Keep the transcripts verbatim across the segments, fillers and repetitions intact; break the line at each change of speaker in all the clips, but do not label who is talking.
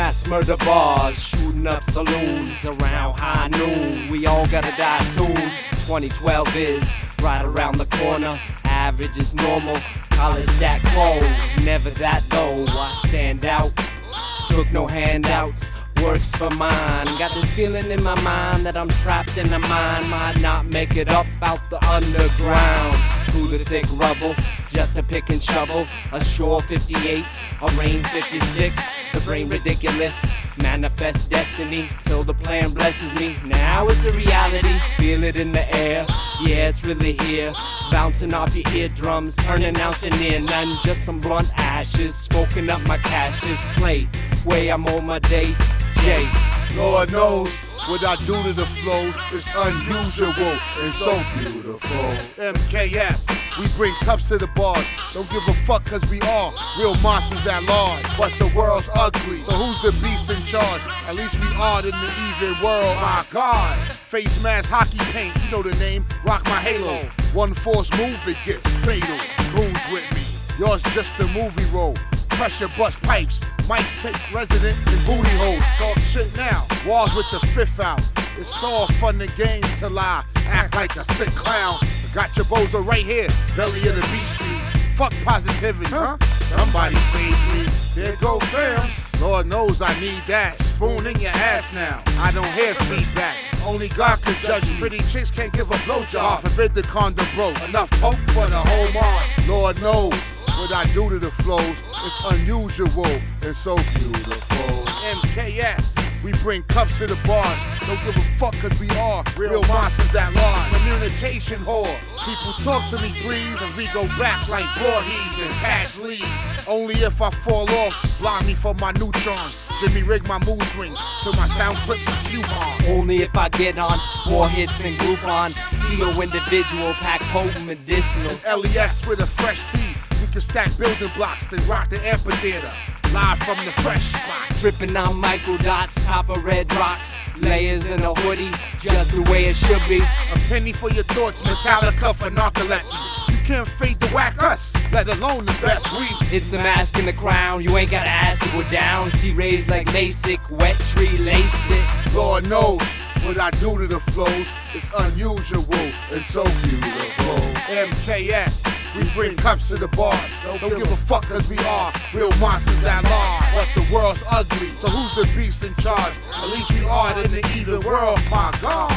mass murder bars, shooting up saloons around high noon. We all gotta die soon. twenty twelve is right around the corner. Average is normal, college that cold. Never that low, I stand out. Took no handouts, works for mine. Got this feeling in my mind that I'm trapped in a mine. Might not make it up out the underground. Through the thick rubble, just a pick and shovel. A Shore fifty-eight, a Rain fifty-six. The brain ridiculous, manifest destiny till the plan blesses me. Now it's a reality, feel it in the air. Yeah, it's really here, bouncing off your eardrums, turning out to near none. Just some blunt ashes, smoking up my caches. Play, way I'm on my day, Jay.
Lord knows what I do to the flows is unusual and so beautiful. M K S, we bring cups to the bars. Don't give a fuck cause we are real monsters at large. But the world's ugly, so who's the beast in charge? At least we are in the even world, my God. Face mask, hockey paint, you know the name, rock my halo. One force move, it gets fatal. Goons with me, yours just a movie role. Pressure bust pipes, mics take resident in booty holes. Talk shit now, walls with the fifth out. It's all fun and games till I act like a sick clown. Got your bozo right here, belly of the beach street. Fuck positivity, huh? Somebody save me, there go fam. Lord knows I need that, spoon in your ass now. I don't hear feedback, only God can judge me. Pretty chicks can't give a blowjob, forbid the condom broke. Enough poke for the whole Mars. Lord knows what I do to the flows, it's unusual and so beautiful. M K S, we bring cups to the bars. Don't give a fuck cause we are real monsters at large. Communication whore, people talk to me please, and we go back like Voorhees and Cash Lee. Only if I fall off, block me for my neutrons. Jimmy rig my mood swings till my sound clips are coupon.
Only if I get on more hits than Groupon. C O individual, pack potent medicinal.
L E S with a fresh tee. We can stack building blocks, then rock the amphitheater. Live from the fresh spot.
Tripping on micro dots, top of red rocks. Layers in a hoodie, just the way it should be.
A penny for your thoughts, Metallica for narcolepsy. You can't fade to whack us, let alone the best we.
It's the mask and the crown, you ain't gotta ask to go down. See rays like LASIK, wet tree laced it.
Lord knows what I do to the flows, it's unusual and so beautiful. M K S, we bring cups to the bars. Don't, Don't give a fuck cause we are real monsters at large. But the world's ugly, so who's the beast in charge? At least we are in the even world, my God.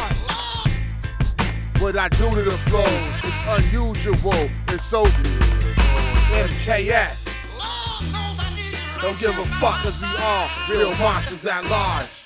What I do to the flow is unusual and so beautiful. M K S, don't give a fuck cause we are real monsters at large.